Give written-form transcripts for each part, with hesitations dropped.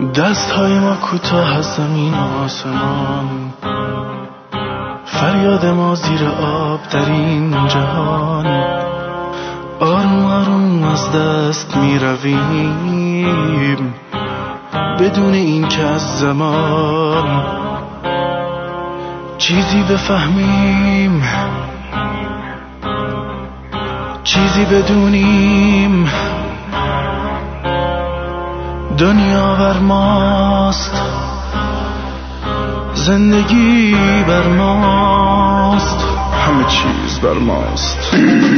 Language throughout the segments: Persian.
دست های ما کوتاه از زمین و آسمان، فریاد ما زیر آب در این جهان. آروم آروم از دست می رویم بدون این که از زمان چیزی بفهمیم، چیزی بدونیم. دنیا بر ماست، زندگی بر ماست، همه چیز بر ماست.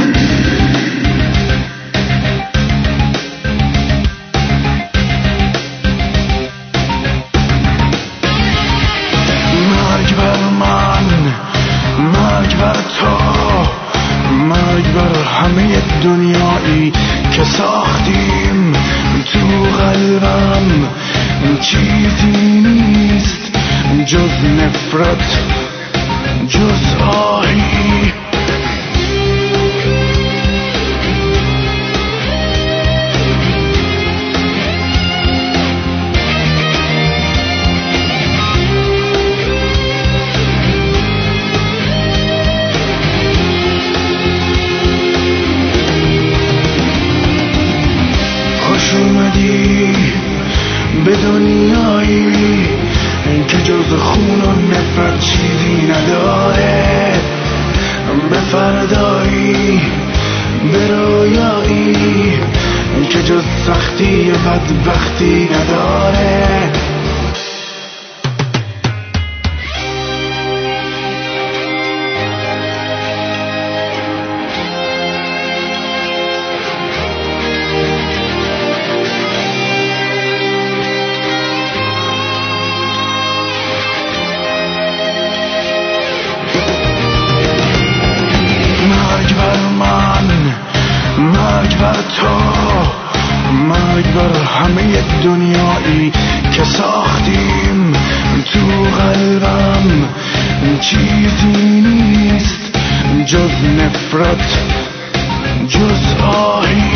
مرگ بر من، مرگ بر تو، مرگ بر همه دنیایی که ساختیم. تو قلبم چیزی نیست جز نفرت، جز آهی. خوش اومدی به دنیایی که جز خون و نفرت چیزی نداره، به فردایی، به رویایی که جز سختی و بدبختی نداره. مرگ بر تو، مرگ بر همه دنیایی که ساختیم. تو قلبم چیزی نیست جز نفرت، جز آهی.